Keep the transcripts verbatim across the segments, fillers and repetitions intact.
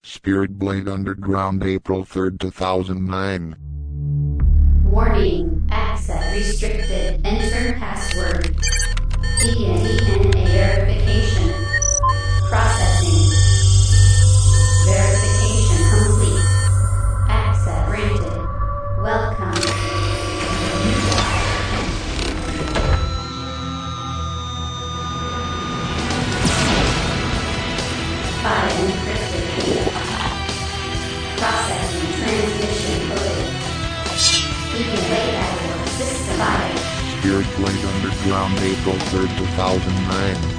Spirit Blade Underground, April third, two thousand nine. Warning. Access restricted. Enter password. Begin D N A verification. Processing. Verification complete. Access granted. Welcome. File encrypted. Processing transmission coded. Begin wait at system file. Spirit Blade Underground, April third, two thousand nine.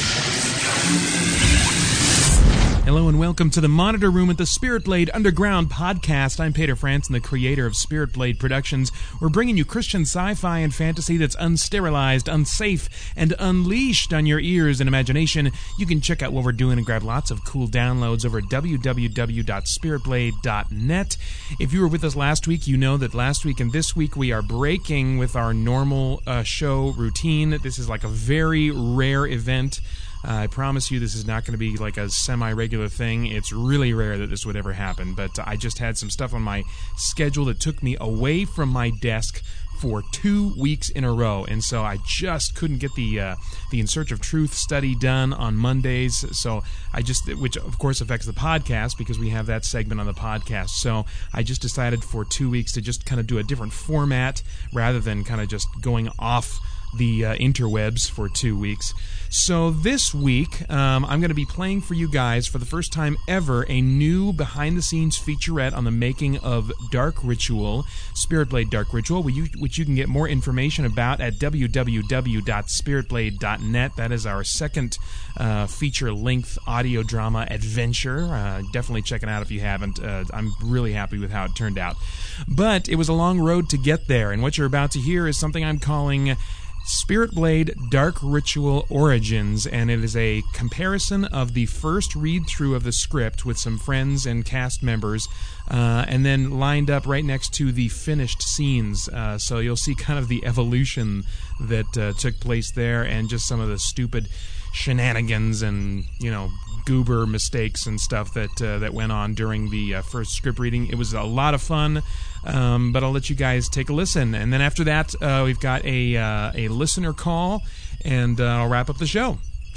Hello and welcome to the Monitor Room at the Spirit Blade Underground podcast. I'm Peter Franson, the creator of Spirit Blade Productions. We're bringing you Christian sci-fi and fantasy that's unsterilized, unsafe, and unleashed on your ears and imagination. You can check out what we're doing and grab lots of cool downloads over at w w w dot spirit blade dot net. If you were with us last week, you know that last week and this week we are breaking with our normal uh, show routine. This is like a very rare event. Uh, I promise you this is not going to be like a semi-regular thing. It's really rare that this would ever happen, but I just had some stuff on my schedule that took me away from my desk for two weeks in a row, and so I just couldn't get the uh, the In Search of Truth study done on Mondays. So I just, which of course affects the podcast because we have that segment on the podcast. So I just decided for two weeks to just kind of do a different format rather than kind of just going off the uh, interwebs for two weeks. So this week, um, I'm going to be playing for you guys for the first time ever a new behind-the-scenes featurette on the making of Dark Ritual, Spirit Blade Dark Ritual, which you, which you can get more information about at w w w dot spirit blade dot net. That is our second uh, feature-length audio drama adventure. Uh, definitely check it out if you haven't. Uh, I'm really happy with how it turned out. But it was a long road to get there, and what you're about to hear is something I'm calling Spirit Blade Dark Ritual Origins, and it is a comparison of the first read-through of the script with some friends and cast members, uh, and then lined up right next to the finished scenes. Uh, so you'll see kind of the evolution that uh, took place there, and just some of the stupid shenanigans and, you know, goober mistakes and stuff that uh, that went on during the uh, first script reading. It was a lot of fun, um, but I'll let you guys take a listen. And then after that, uh, we've got a uh, a listener call, and uh, I'll wrap up the show.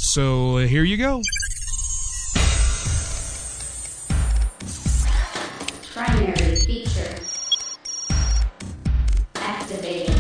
So uh, here you go. Primary feature activated.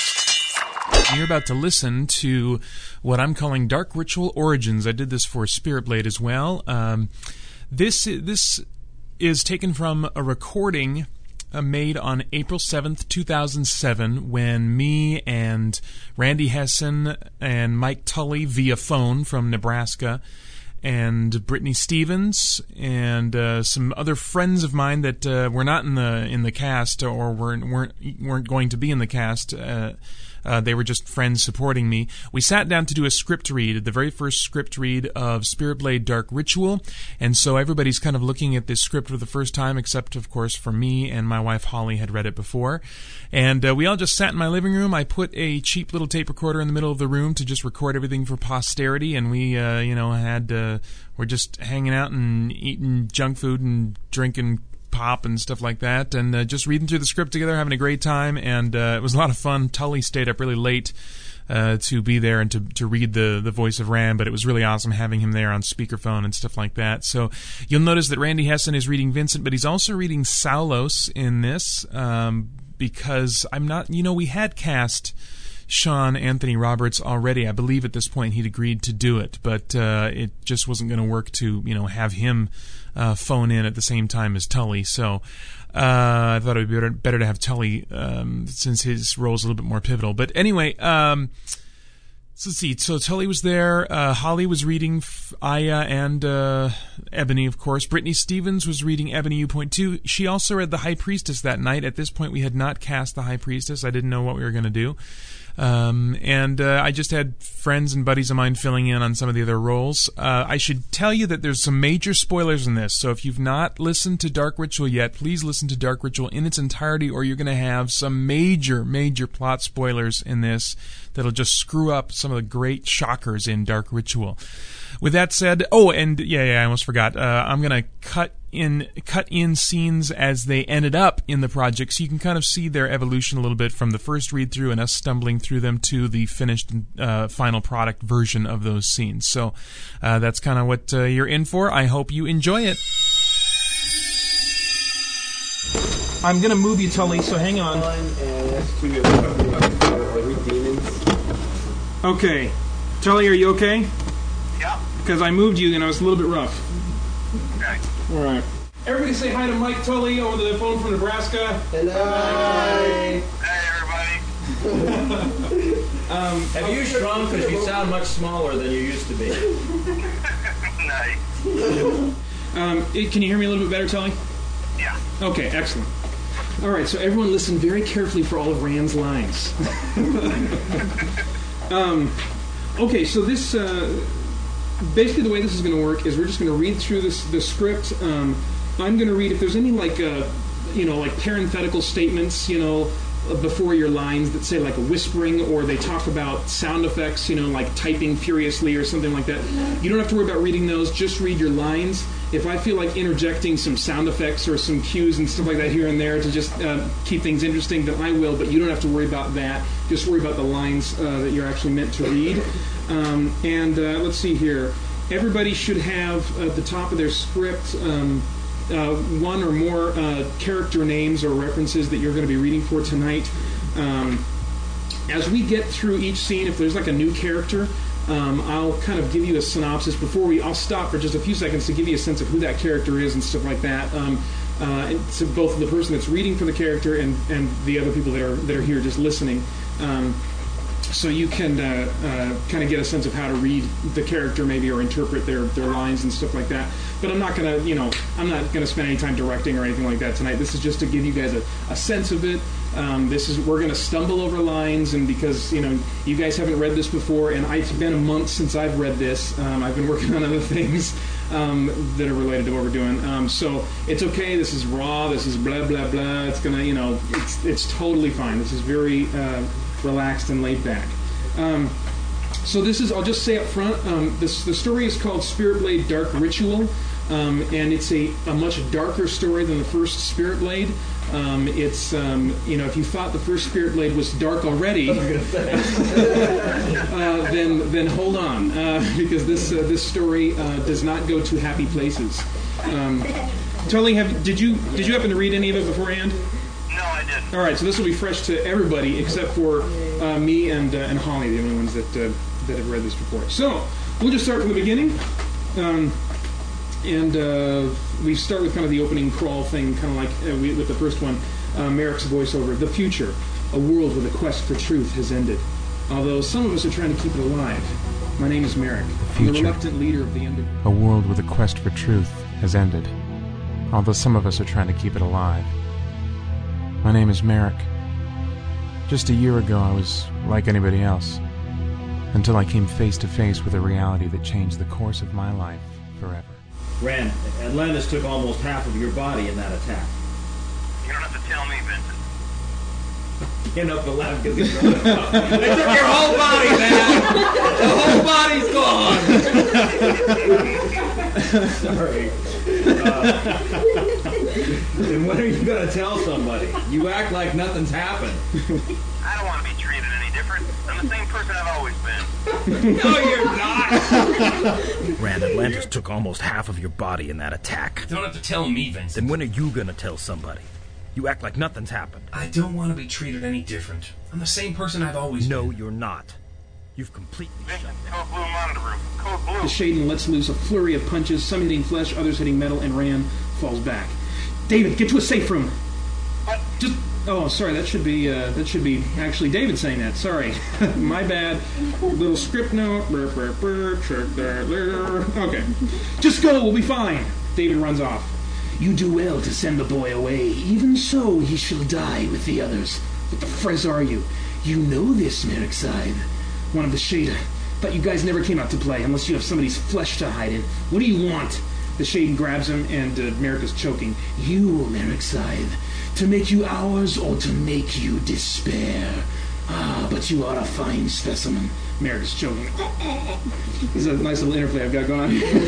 You're about to listen to what I'm calling Dark Ritual Origins. I did this for Spirit Blade as well. Um, this this is taken from a recording uh, made on April seventh, two thousand seven, when me and Randy Hessen and Mike Tully via phone from Nebraska, and Brittany Stevens and uh, some other friends of mine that uh, were not in the in the cast or weren't weren't weren't going to be in the cast. Uh, Uh, they were just friends supporting me. We sat down to do a script read, the very first script read of Spirit Blade Dark Ritual, and so everybody's kind of looking at this script for the first time, except, of course, for me, and my wife Holly had read it before. And uh, we all just sat in my living room. I put a cheap little tape recorder in the middle of the room to just record everything for posterity, and we, uh, you know, had, uh, we're just hanging out and eating junk food and drinking pop and stuff like that, and uh, just reading through the script together, having a great time, and uh, it was a lot of fun. Tully stayed up really late uh, to be there and to, to read the, the voice of Ram, but it was really awesome having him there on speakerphone and stuff like that. So you'll notice that Randy Hessen is reading Vincent, but he's also reading Saulos in this, um, because I'm not, you know, we had cast Sean Anthony Roberts already. I believe at this point he'd agreed to do it, but uh, it just wasn't going to work to, you know, have him uh, phone in at the same time as Tully. So uh, I thought it would be better, better to have Tully um, since his role is a little bit more pivotal. But anyway, um, so let's see. So Tully was there. Uh, Holly was reading F- Aya and uh, Ebony, of course. Brittany Stevens was reading Ebony U point two. She also read The High Priestess that night. At this point, we had not cast The High Priestess. I didn't know what we were going to do. Um, and uh, I just had friends and buddies of mine filling in on some of the other roles. Uh, I should tell you that there's some major spoilers in this, so if you've not listened to Dark Ritual yet, please listen to Dark Ritual in its entirety, or you're going to have some major, major plot spoilers in this that'll just screw up some some of the great shockers in Dark Ritual. With that said, oh, and yeah, yeah, I almost forgot. Uh, I'm gonna cut in cut in scenes as they ended up in the project, so you can kind of see their evolution a little bit from the first read through and us stumbling through them to the finished uh, final product version of those scenes. So uh, that's kind of what uh, you're in for. I hope you enjoy it. I'm gonna move you, Tully. So hang on. Okay, Tully, are you okay? Yeah. Because I moved you and I was a little bit rough. Okay. All right. Everybody say hi to Mike Tully over the phone from Nebraska. Hello. Hey, everybody. um, Have you shrunk? Because you sound much smaller than you used to be. Nice. um, it, can you hear me a little bit better, Tully? Yeah. Okay, excellent. All right, so everyone listen very carefully for all of Rand's lines. um, okay, so this... Uh, Basically, the way this is going to work is we're just going to read through this the script. Um, I'm going to read if there's any like uh, you know like parenthetical statements, you know, before your lines that say like a whispering, or they talk about sound effects, you know, like typing furiously or something like that. You don't have to worry about reading those. Just read your lines. If I feel like interjecting some sound effects or some cues and stuff like that here and there to just uh, keep things interesting, then I will. But you don't have to worry about that. Just worry about the lines uh, that you're actually meant to read. Um, and uh, let's see here. Everybody should have at the top of their script um, uh, one or more uh, character names or references that you're going to be reading for tonight. Um, as we get through each scene, if there's like a new character, um, I'll kind of give you a synopsis before we. I'll stop for just a few seconds to give you a sense of who that character is and stuff like that. Um, uh, to both the person that's reading for the character and, and the other people that are that are here just listening. Um, So you can uh, uh, kind of get a sense of how to read the character, maybe, or interpret their, their lines and stuff like that. But I'm not gonna, you know, I'm not gonna spend any time directing or anything like that tonight. This is just to give you guys a, a sense of it. Um, this is we're gonna stumble over lines, and because you know you guys haven't read this before, and it's been a month since I've read this. Um, I've been working on other things um, that are related to what we're doing. Um, so it's okay. This is raw. This is blah blah blah. It's gonna, you know, it's it's totally fine. This is very. Uh, relaxed and laid back. Um, so this is, I'll just say up front, um, this, the story is called Spirit Blade Dark Ritual, um, and it's a, a much darker story than the first Spirit Blade. Um, it's, um, you know, if you thought the first Spirit Blade was dark already, uh, then then hold on, uh, because this uh, this story uh, does not go to happy places. Um, Tully, have, did you did you happen to read any of it beforehand? No, I didn't. All right, so this will be fresh to everybody except for uh, me and uh, and Holly, the only ones that uh, that have read this before. So we'll just start from the beginning, um, and uh, we start with kind of the opening crawl thing, kind of like uh, we, with the first one, uh, Merrick's voiceover. The future, a world where the quest for truth has ended. Although some of us are trying to keep it alive. My name is Merrick. I'm the reluctant leader of the underground. A world where the quest for truth has ended. Although some of us are trying to keep it alive. My name is Merrick. Just a year ago, I was like anybody else, until I came face to face with a reality that changed the course of my life forever. Rand, Atlantis took almost half of your body in that attack. You don't have to tell me, Vincent. You can't help but laugh because he's running out. They took your whole body, man! The whole body's gone! Sorry. Uh, and when are you going to tell somebody? You act like nothing's happened. I don't want to be treated any different. I'm the same person I've always been. No, you're not! Rand, Atlantis took almost half of your body in that attack. You don't have to tell me, Vincent. Then when are you going to tell somebody? You act like nothing's happened. I don't want to be treated any different. I'm the same person I've always no, been. No, you're not. You've completely Vincent, shut code blue monitor room. Code blue. The Shaden lets loose a flurry of punches, some hitting flesh, others hitting metal, and Rand falls back. David, get to a safe room. What? Just oh, sorry. That should be uh, that should be actually David saying that. Sorry, my bad. Little script note. Burr, burr, burr, chirp, burr, burr. Okay, just go. We'll be fine. David runs off. You do well to send the boy away. Even so, he shall die with the others. What the friz are you? You know this, Merrick Scythe. One of the Shaden. But you guys never came out to play unless you have somebody's flesh to hide in. What do you want? The Shaden grabs him, and uh, Merrick is choking. You, Merrick Scythe. To make you ours or to make you despair. Ah, but you are a fine specimen. Merrick is choking. This is a nice little interplay I've got going on here.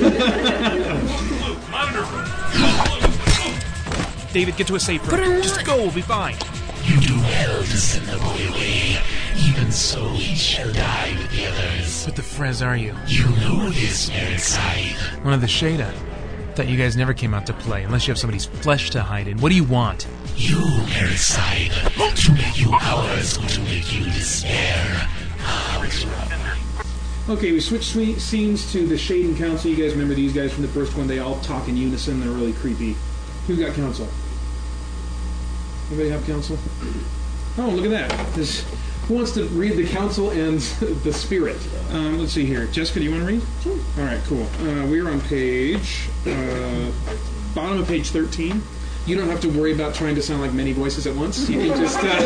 David, get to a safe room. Just go, we'll be fine. You do well to send the boy away. Even so, he shall die with the others. What the Frez are you? You know this, Merrick Side. One of the Shada. Thought you guys never came out to play, unless you have somebody's flesh to hide in. What do you want? You, Merrick Side. To make you ours or to make you despair. Okay, we switch swe- scenes to the Shaden Council. You guys remember these guys from the first one? They all talk in unison. They're really creepy. Who got council? Anybody have council? Oh, look at that. This, who wants to read the council and the spirit? Um, let's see here. Jessica, do you want to read? Sure. All right, cool. Uh, we're on page, uh, bottom of page thirteen. You don't have to worry about trying to sound like many voices at once. You can just... Uh...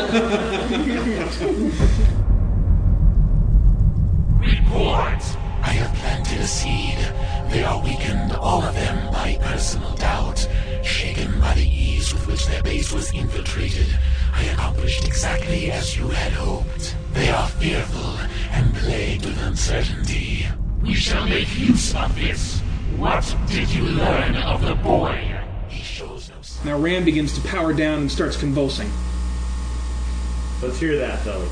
Report! I have planted a seed. They are weakened, all of them, by personal doubt. Shaken by the ease with which their base was infiltrated, I accomplished exactly as you had hoped. They are fearful and plagued with uncertainty. We shall make use of this. What did you learn of the boy? He shows no sign. Now Ram begins to power down and starts convulsing. Let's hear that, though.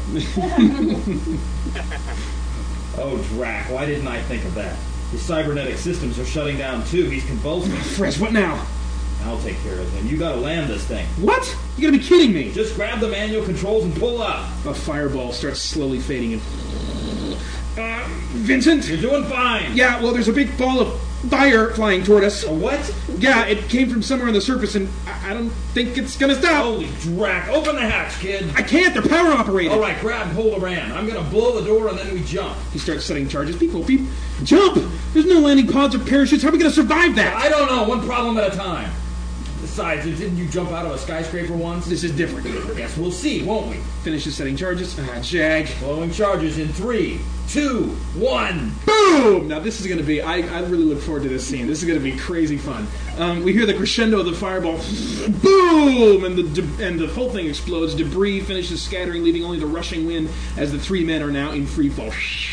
Oh, Drac, why didn't I think of that? His cybernetic systems are shutting down, too. He's convulsing. Frez, what now? I'll take care of him. You gotta land this thing. What? You gotta be kidding me! Just grab the manual controls and pull up. A fireball starts slowly fading in. Uh, Vincent? You're doing fine. Yeah, well, there's a big ball of fire flying toward us. A what? Yeah, it came from somewhere on the surface, and I, I don't think it's gonna stop. Holy Drac. Open the hatch, kid. I can't. They're power operated. All right, grab hold of Ram. I'm gonna blow the door, and then we jump. He starts setting charges. People, people, jump! There's no landing pods or parachutes. How are we gonna survive that? I don't know. One problem at a time. Besides, didn't you jump out of a skyscraper once? This is different. Guess we'll see, won't we? Finishes setting charges. Ah, Jag. Blowing charges in three, two, one. Boom! Now this is going to be, I, I really look forward to this scene. This is going to be crazy fun. Um, we hear the crescendo of the fireball. Boom! And the de- and the whole thing explodes. Debris finishes scattering, leaving only the rushing wind as the three men are now in free fall.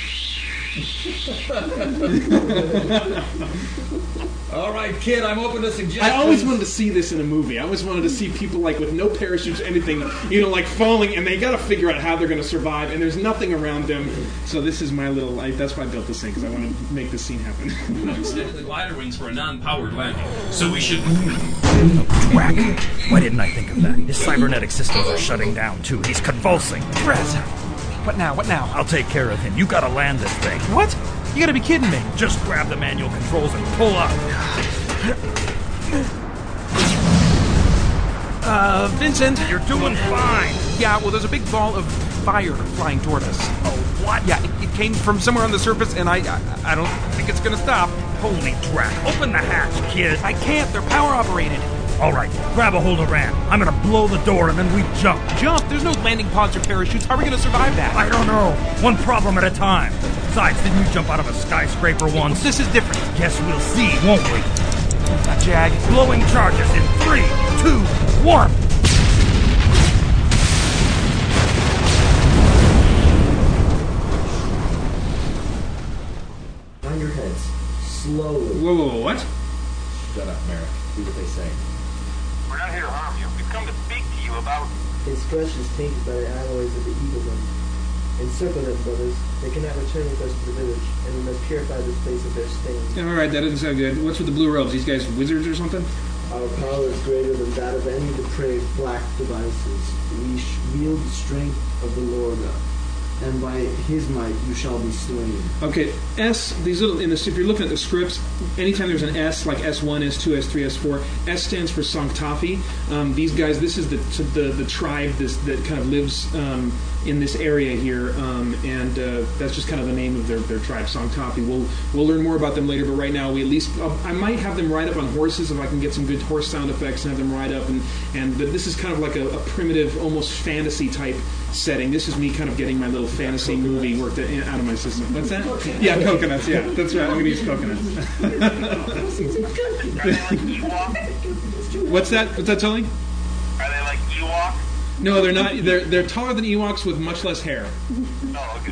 All right, kid, I'm open to suggestions. I always wanted to see this in a movie. I always wanted to see people like with no parachutes, anything, you know, like falling, and they got to figure out how they're going to survive, and there's nothing around them. So this is my little life. That's why I built this thing, because I want to make this scene happen. Instead, the glider wings for a non-powered landing. So we should... Whack! Why didn't I think of that? His cybernetic systems are shutting down, too. He's convulsing. Frez! What now? What now? I'll take care of him. You gotta land this thing. What? You gotta be kidding me. Just grab the manual controls and pull up. Uh, Vincent? You're doing fine. Yeah, well, there's a big ball of fire flying toward us. Oh, what? Yeah, it, it came from somewhere on the surface, and I, I I don't think it's gonna stop. Holy Drac. Open the hatch, kid. I can't. They're power operated. All right, grab a hold of Ram. I'm gonna blow the door, and then we jump. Jump? There's no landing pods or parachutes. How are we gonna survive that? I don't know. One problem at a time. Besides, didn't you jump out of a skyscraper once? This is different. Guess we'll see, won't we? Uh, Jag. Blowing charges in three, two, one. On your heads. Slowly. Whoa, whoa, whoa, what? Shut up, Merrick. Do what they say. We're not here to harm you. We've come to speak to you about... His flesh is tainted by the alloys of the evil one. Encircle them, brothers. They cannot return with us to the village, and we must purify this place of their stains. All right, that doesn't sound good. What's with the blue robes? These guys wizards or something? Our power is greater than that of any depraved black devices. We sh- wield the strength of the Lord, and by his might you shall be slain. Okay, S, these little, in this, if you're looking at the scripts, anytime there's an S, like S one, S two, S three, S four, S stands for Sanctafi. Um, these guys, this is the the, the tribe this, that kind of lives um, in this area here, um, and uh, that's just kind of the name of their, their tribe, Sanctafi. We'll we'll learn more about them later, but right now we at least, uh, I might have them ride up on horses if I can get some good horse sound effects and have them ride up, and, and but this is kind of like a, a primitive, almost fantasy type setting. This is me kind of getting my little fantasy movie worked out of my system. What's that? Yeah, coconuts, yeah, that's right, I'm going to use coconuts. Are they like Ewok? What's that? What's that, Tony? Are they like Ewok? No, they're not. They're they're taller than Ewoks with much less hair. Oh,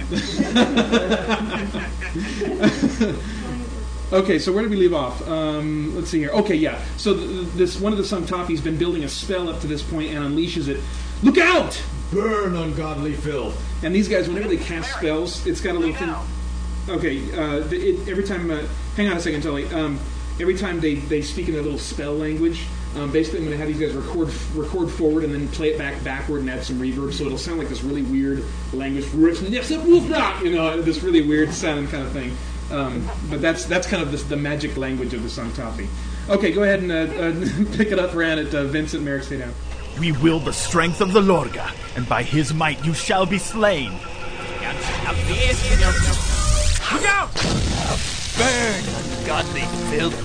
okay. Okay, so where did we leave off? Um, let's see here. Okay, yeah. So th- this one of the Sanctafi's been building a spell up to this point and unleashes it. Look out! Burn, ungodly filth. And these guys, whenever they cast spells, it's got a little thing. Okay, uh, it, every time. Uh, hang on a second, Tully. Um, every time they, they speak in their little spell language, um, basically I'm going to have these guys record record forward and then play it back backward and add some reverb, so it'll sound like this really weird language. You know, this really weird sounding kind of thing. Um, but that's that's kind of the, the magic language of the Sanctafi. Okay, go ahead and uh, uh, pick it up, Ran, at uh, Vincent, Merrick, stay down. We will the strength of the Lorga, and by his might you shall be slain. Look out! Burn, ungodly filth.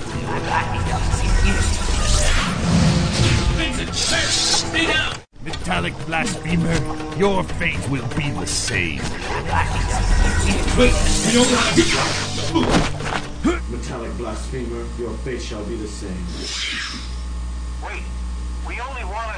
Vincent, stay down! Metallic blasphemer, your fate will be the same. Metallic blasphemer, your fate shall be the same. Wait, we only want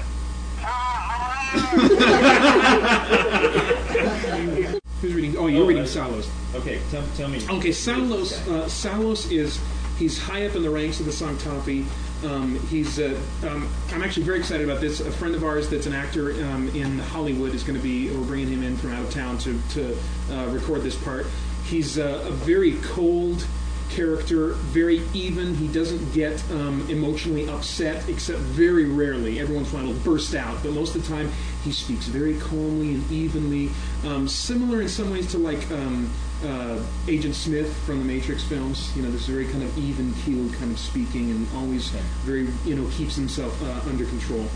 to... Who's reading? Oh, you're oh, reading Salos. Okay, tell, tell me. Okay, Salos. Uh, Salos is he's high up in the ranks of the Sanctafi. Um, he's. Uh, um, I'm actually very excited about this. A friend of ours that's an actor um, in Hollywood is going to be. We're bringing him in from out of town to to uh, record this part. He's uh, a very cold character, very even. He doesn't get um, emotionally upset, except very rarely. Every once in a while he'll burst out, but most of the time he speaks very calmly and evenly. Um, similar in some ways to like um, uh, Agent Smith from the Matrix films. You know, this very kind of even-keeled kind of speaking, and always very, you know, keeps himself uh, under control.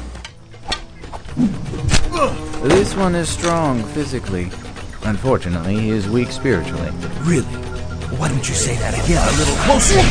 This one is strong physically. Unfortunately, he is weak spiritually. Really? Why don't you say that again a little closer?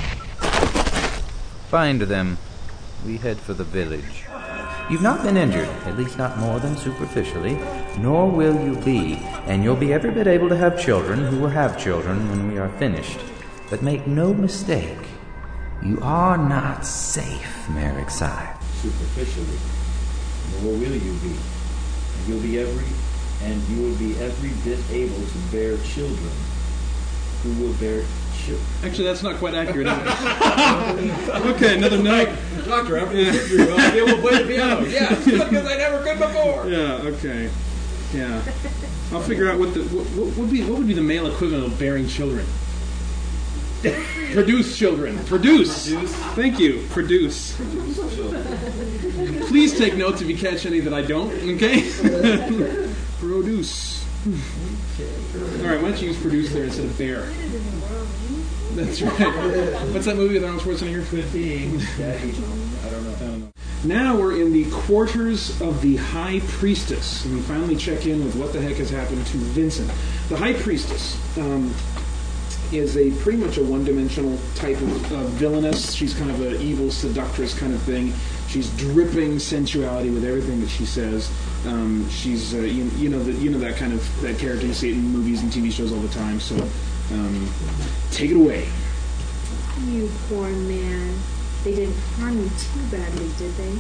Find them. We head for the village. You've not been injured, at least not more than superficially, nor will you be, and you'll be every bit able to have children who will have children when we are finished. But make no mistake, you are not safe, Merrick Side. Superficially, nor will you be. You'll be every, and you will be every bit able to bear children who will bear children. Actually, that's not quite accurate, is it? Okay, another note. Doctor, after the surgery, I'll be able to play the piano. Yeah, because I never could before. Yeah, okay. Yeah. I'll figure out what the what, what would be what would be the male equivalent of bearing children. Produce children. Produce. Produce. Thank you. Produce. Please take notes if you catch any that I don't. Okay. Produce. All right. Why don't you use produce there instead of bear? That's right. What's that movie with Arnold Schwarzenegger? fifteen. I don't know. I don't know. Now we're in the quarters of the High Priestess, and we finally check in with what the heck has happened to Vincent. The High Priestess um, is a pretty much a one-dimensional type of uh, villainess. She's kind of an evil seductress kind of thing. She's dripping sensuality with everything that she says. Um, she's uh, you, you know the, you know that kind of that character. You see it in movies and T V shows all the time. So um, take it away. You poor man. They didn't harm you too badly, did they?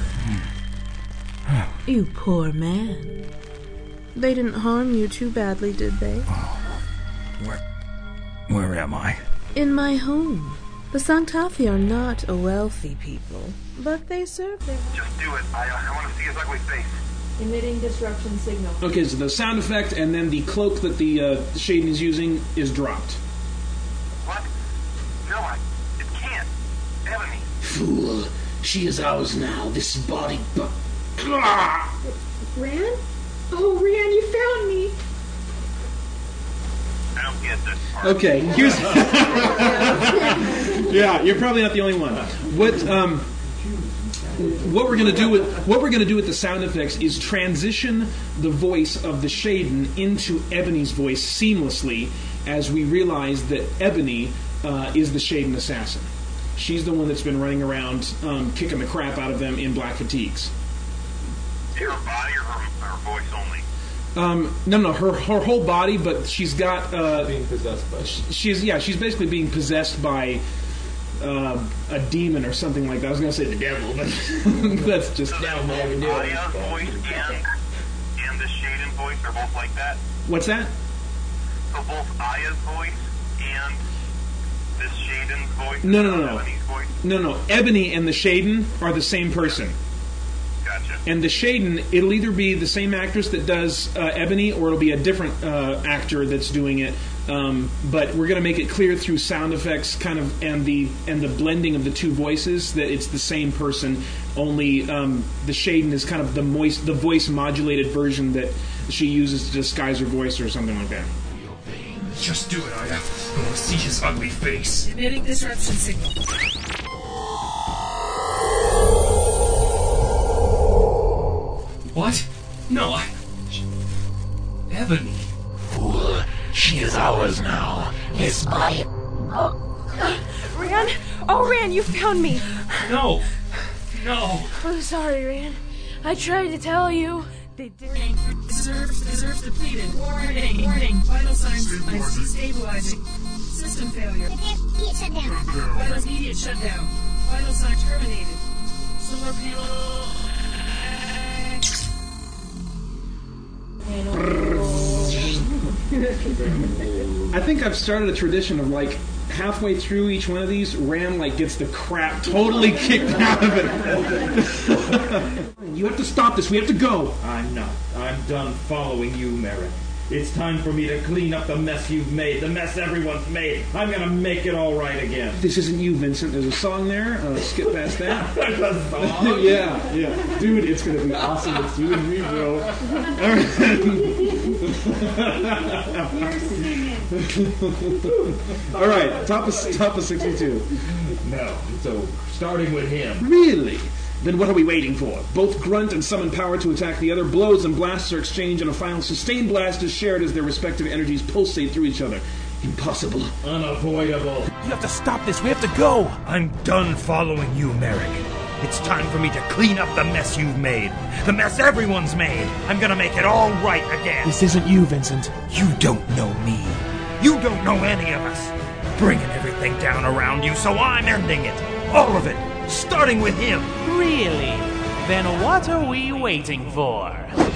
You poor man. They didn't harm you too badly, did they? Oh, where, where am I? In my home. The Sanctafi are not a wealthy people, but they serve their... Just do it. I, I want to see his ugly face. Emitting disruption signal. Okay, so the sound effect and then the cloak that the uh, Shaden is using is dropped. What? No, I... It can't. Ebony. Fool. She is ours now. This body... Bu- Ran? Oh, Ran, you found me. I don't get this part. Okay, here's... Yeah, you're probably not the only one. What um, what we're going to do with what we're going to do with the sound effects is transition the voice of the Shaden into Ebony's voice seamlessly, as we realize that Ebony uh, is the Shaden assassin. She's the one that's been running around um, kicking the crap out of them in black fatigues. Her body or her, her voice only? Um, no, no, her her whole body, but she's got uh, being possessed by. She's yeah, she's basically being possessed by uh, a demon or something like that. I was going to say the devil, but that's just... Aya's voice and, and the Shaden voice are both like that? What's that? So both Aya's voice and this Shaden's voice? No, no, no, no. Ebony's voice? No, no. Ebony and the Shaden are the same person. Gotcha. And the Shaden, it'll either be the same actress that does uh, Ebony, or it'll be a different uh, actor that's doing it. Um, but we're going to make it clear through sound effects, kind of, and the and the blending of the two voices that it's the same person. Only um, the Shaden is kind of the moist, the voice modulated version that she uses to disguise her voice or something like that. Just do it, Aya. I want to see his ugly face. Emitting disruption signal. What? No, I... Ebony. Fool. She is ours now. Yes, my... Oh. Ran? Oh, Ran, you found me. No. No. I'm sorry, Ran. I tried to tell you. They didn't. Reserves, reserves depleted. Warning, warning. Vital signs destabilizing. System failure. Immediate shutdown. Vital immediate shutdown. Vital sign terminated. Solar panel. I think I've started a tradition of, like, halfway through each one of these, Ram, like, gets the crap totally kicked out of it. You have to stop this. We have to go. I'm not. I'm done following you, Merrick. It's time for me to clean up the mess you've made, the mess everyone's made. I'm going to make it all right again. This isn't you, Vincent. There's a song there. Uh, skip past that. There's a song? Yeah, yeah. Dude, it's going to be awesome. It's you and me, bro. All right, top of, top of sixty-two. No, so starting with him. Really? Then what are we waiting for? Both grunt and summon power to attack the other. Blows and blasts are exchanged, and a final sustained blast is shared as their respective energies pulsate through each other. Impossible. Unavoidable. You have to stop this. We have to go. I'm done following you, Merrick. It's time for me to clean up the mess you've made. The mess everyone's made. I'm gonna make it all right again. This isn't you, Vincent. You don't know me. You don't know any of us. Bringing everything down around you, so I'm ending it. All of it. Starting with him. Really? Then what are we waiting for?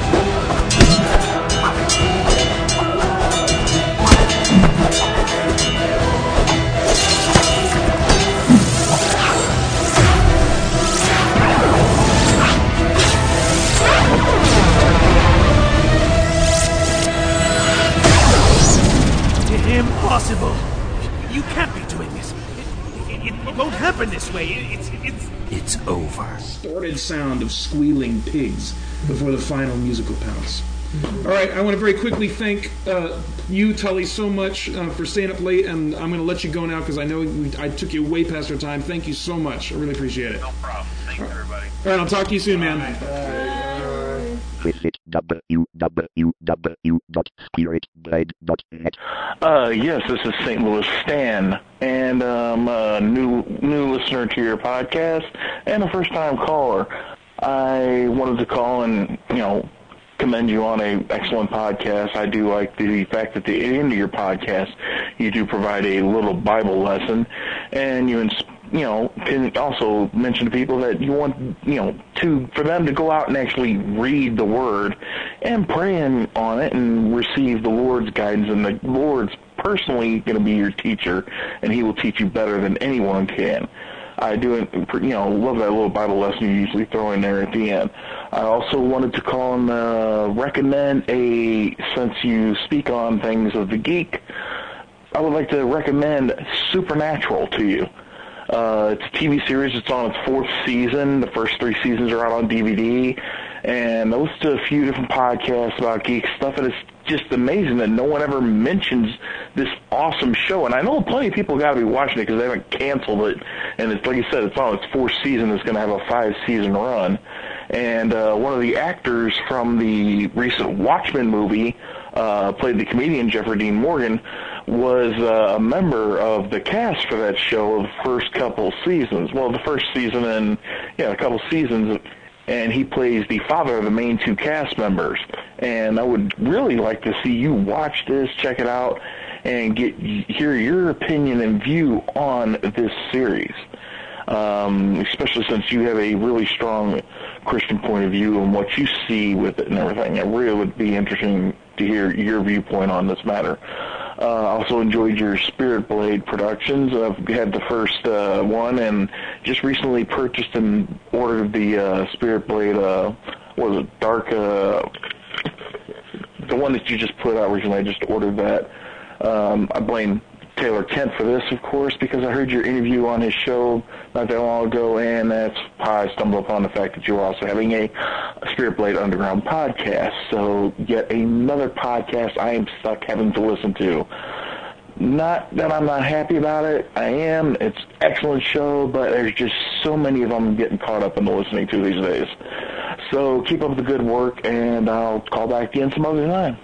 Impossible! You can't be doing this. It, it, it won't happen this way. It, it's it's it's over. Distorted sound of squealing pigs before the final musical pounce. All right, I want to very quickly thank uh, you, Tully, so much uh, for staying up late, and I'm going to let you go now because I know we, I took you way past our time. Thank you so much. I really appreciate it. No problem. Thanks, everybody. All right, I'll talk to you soon, man. Visit w w w dot spirit blade dot net. Uh, yes, this is Saint Louis Stan, and I'm a new new listener to your podcast and a first-time caller. I wanted to call and, you know, commend you on a excellent podcast. I do like the fact that at the end of your podcast, you do provide a little Bible lesson, and you ins- you know, can also mention to people that you want, you know, to for them to go out and actually read the Word and pray in, on it and receive the Lord's guidance. And the Lord's personally going to be your teacher, and He will teach you better than anyone can. I do, you know, love that little Bible lesson you usually throw in there at the end. I also wanted to call and uh, recommend a, since you speak on things of the geek, I would like to recommend Supernatural to you. Uh, it's a T V series. It's on its fourth season. The first three seasons are out on D V D. And I listened to a few different podcasts about geek stuff, and it's just amazing that no one ever mentions this awesome show. And I know plenty of people got to be watching it because they haven't canceled it. And it's like you said, it's on its fourth season. It's going to have a five-season run. And uh, one of the actors from the recent Watchmen movie uh, played the comedian Jeffrey Dean Morgan, was uh, a member of the cast for that show of the first couple seasons. Well, the first season and, yeah, a couple seasons, and he plays the father of the main two cast members. And I would really like to see you watch this, check it out, and get hear your opinion and view on this series. Um, especially since you have a really strong Christian point of view and what you see with it and everything. It really would be interesting to hear your viewpoint on this matter. I uh, also enjoyed your Spirit Blade productions. I've had the first uh, one and just recently purchased and ordered the uh, Spirit Blade, uh, what was it, Dark, uh, the one that you just put out recently. I just ordered that. Um, I blame Taylor Kent for this, of course, because I heard your interview on his show not that long ago, and that's how I stumbled upon the fact that you were also having a Spirit Blade Underground podcast. So yet another podcast I am stuck having to listen to. Not that I'm not happy about it. I am. It's an excellent show, but there's just so many of them getting caught up in the listening to these days. So keep up the good work, and I'll call back again some other time.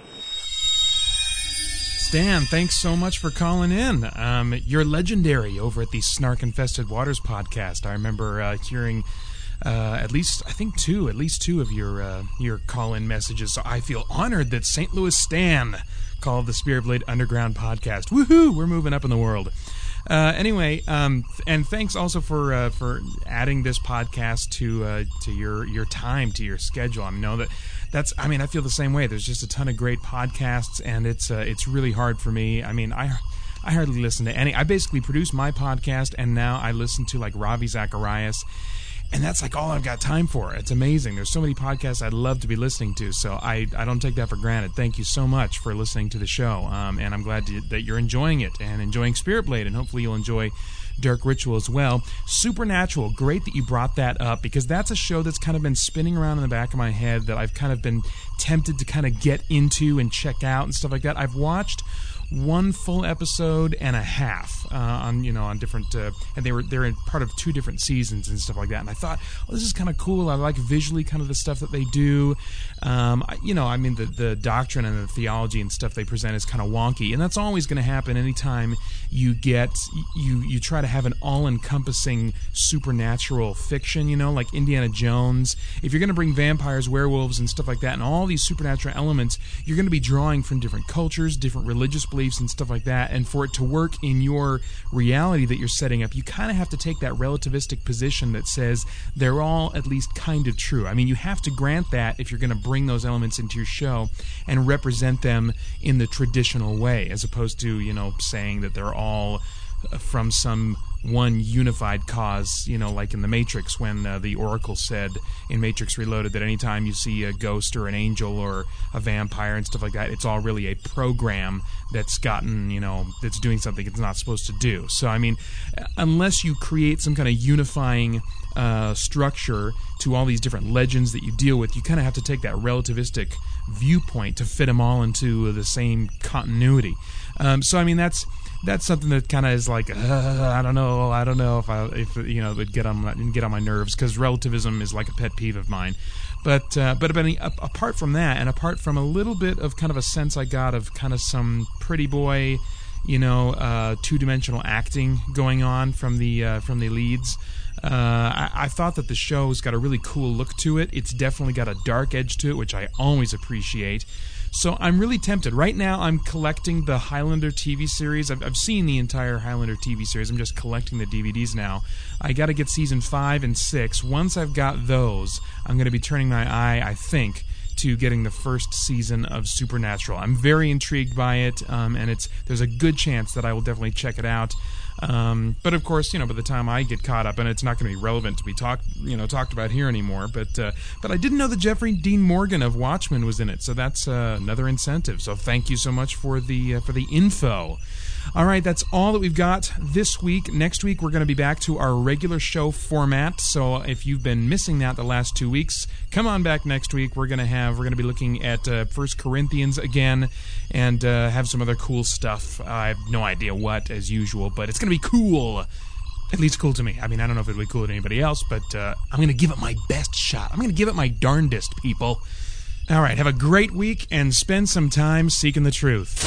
Stan, thanks so much for calling in. Um, you're legendary over at the Snark Infested Waters podcast. I remember uh, hearing uh, at least, I think two, at least two of your uh, your call-in messages. So I feel honored that Saint Louis Stan called the Spirit Blade Underground podcast. Woohoo! We're moving up in the world. Uh, anyway, um, and thanks also for uh, for adding this podcast to uh, to your your time, to your schedule. I know that that's. I mean, I feel the same way. There's just a ton of great podcasts, and it's uh, it's really hard for me. I mean, I I hardly listen to any. I basically produce my podcast, and now I listen to like Ravi Zacharias. And that's like all I've got time for. It's amazing. There's so many podcasts I'd love to be listening to, so I, I don't take that for granted. Thank you so much for listening to the show, um, and I'm glad to, that you're enjoying it and enjoying Spirit Blade, and hopefully you'll enjoy Dark Ritual as well. Supernatural, great that you brought that up, because that's a show that's kind of been spinning around in the back of my head that I've kind of been tempted to kind of get into and check out and stuff like that. I've watched one full episode and a half uh, on you know on different uh, and they were they're in part of two different seasons and stuff like that, and I thought, well, this is kind of cool. I like visually kind of the stuff that they do. um, I, you know I mean the, the doctrine and the theology and stuff they present is kind of wonky, and that's always going to happen anytime you get you you try to have an all-encompassing supernatural fiction, you know like Indiana Jones. If you're going to bring vampires, werewolves and stuff like that and all these supernatural elements, you're going to be drawing from different cultures, different religious beliefs and stuff like that, and for it to work in your reality that you're setting up, you kind of have to take that relativistic position that says they're all at least kind of true. I mean, you have to grant that if you're going to bring those elements into your show and represent them in the traditional way, as opposed to, you know, saying that they're all from some one unified cause, you know, like in The Matrix, when uh, the Oracle said in Matrix Reloaded that anytime you see a ghost or an angel or a vampire and stuff like that, it's all really a program that's gotten, you know, that's doing something it's not supposed to do. So, I mean, unless you create some kind of unifying uh, structure to all these different legends that you deal with, you kind of have to take that relativistic viewpoint to fit them all into the same continuity. Um, so, I mean, that's that's something that kind of is like, uh, I don't know, I don't know if I, if you know, it would get on my, get on my nerves, because relativism is like a pet peeve of mine. But uh, but but apart from that, and apart from a little bit of kind of a sense I got of kind of some pretty boy, you know, uh, two-dimensional acting going on from the uh, from the leads. Uh, I, I thought that the show's got a really cool look to it. It's definitely got a dark edge to it, which I always appreciate. So I'm really tempted. Right now I'm collecting the Highlander T V series. I've, I've seen the entire Highlander T V series. I'm just collecting the D V Ds now. I got to get season five and six. Once I've got those, I'm going to be turning my eye, I think, to getting the first season of Supernatural. I'm very intrigued by it, um, and it's there's a good chance that I will definitely check it out. Um, but of course, you know, by the time I get caught up, and it's not going to be relevant to be talked, you know, talked about here anymore. But uh, but I didn't know that Jeffrey Dean Morgan of Watchmen was in it, so that's uh, another incentive. So thank you so much for the uh, for the info. All right, that's all that we've got this week. Next week, we're going to be back to our regular show format. So if you've been missing that the last two weeks, come on back next week. We're going to have we're going to be looking at uh, First Corinthians again, and uh, have some other cool stuff. I have no idea what, as usual, but it's going to be cool. At least cool to me. I mean, I don't know if it'll be cool to anybody else, but uh, I'm going to give it my best shot. I'm going to give it my darndest, people. All right, have a great week and spend some time seeking the truth.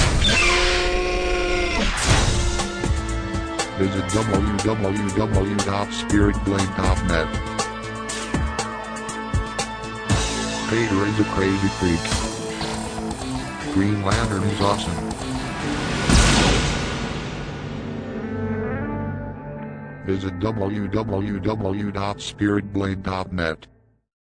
Visit w w w dot spirit blade dot net. Peter is a crazy freak. Green Lantern is awesome. visit w w w dot spirit blade dot net.